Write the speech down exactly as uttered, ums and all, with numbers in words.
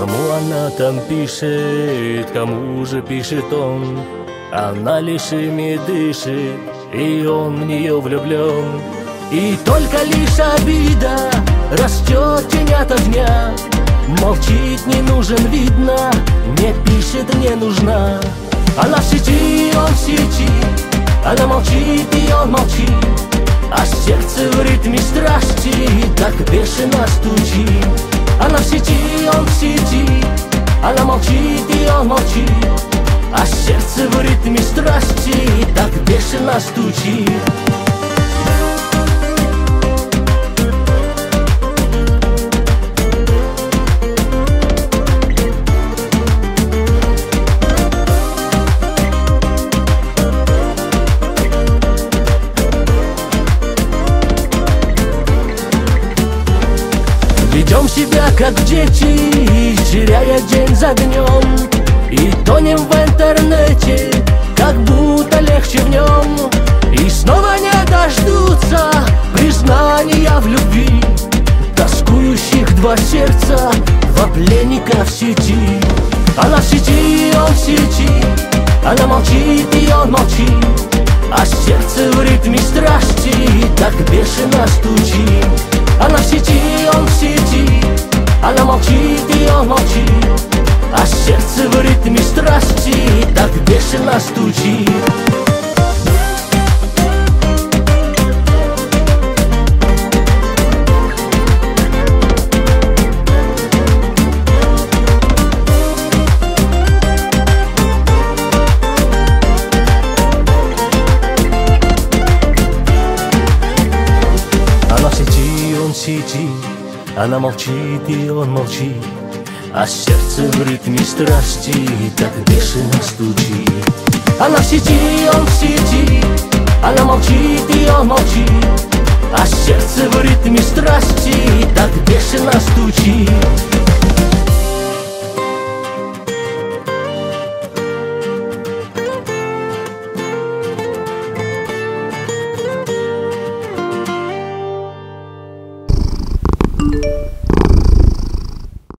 Кому она там пишет, кому же пишет он? Она лишь ими дышит, и он в нее влюблен. И только лишь обида растет тень ото дня. Молчить не нужен, видно, не пишет, не нужна. Она в сети, он в сети, она молчит, и он молчит, а сердце в ритме страсти так бешено стучит. Она в сети, он в сети, она молчит, и он молчит, а сердце в ритме страсти так бешено стучит. Ведем себя как дети, теряя день за днем, и тонем в интернете, как будто легче в нем. И снова не дождутся признания в любви тоскующих два сердца, два пленника в сети. Она в сети, он в сети, она молчит, и он молчит, а сердце в ритме страсти так бешено стучит. Она в сети, он в сети, она молчит, и он молчит, а сердце в ритме страсти так бешено стучит. Сети, она молчит, и он молчит, а сердце в ритме страсти так бешено стучит. Она в сети, он в сети, она молчит, и он молчит, а сердце в ритме страсти так бешено стучит.